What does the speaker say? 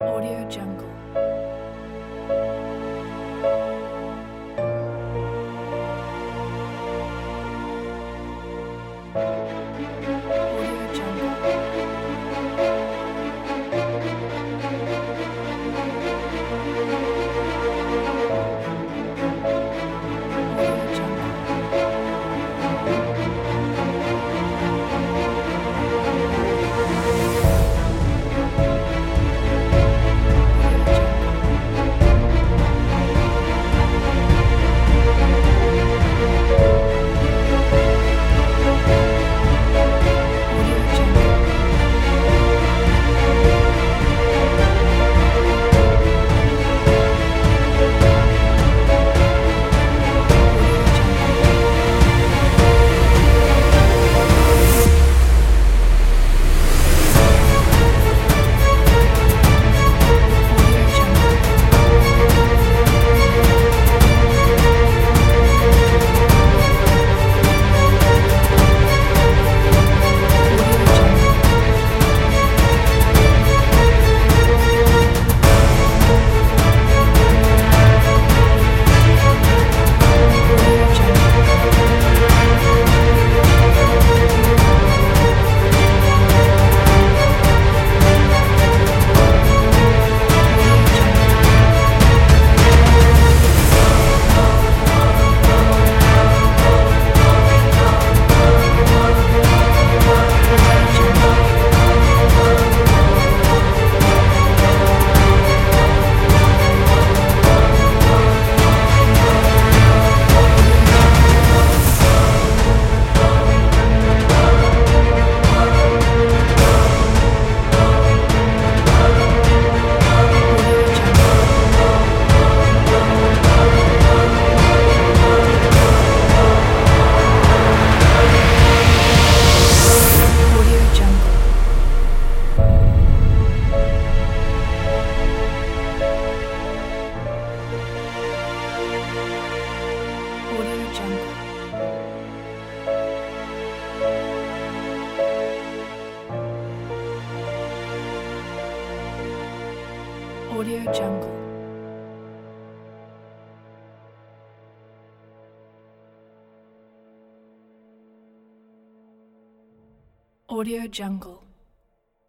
Audio Jungle. Audio Jungle. Audio Jungle. Audio Jungle. Audio Jungle. Audio Jungle. Audio Jungle. Audio Jungle. Audio Jungle. Audio Jungle. Audio Jungle. Audio Jungle. Audio Jungle. Audio Jungle. Audio Jungle. Audio Jungle. Audio Jungle.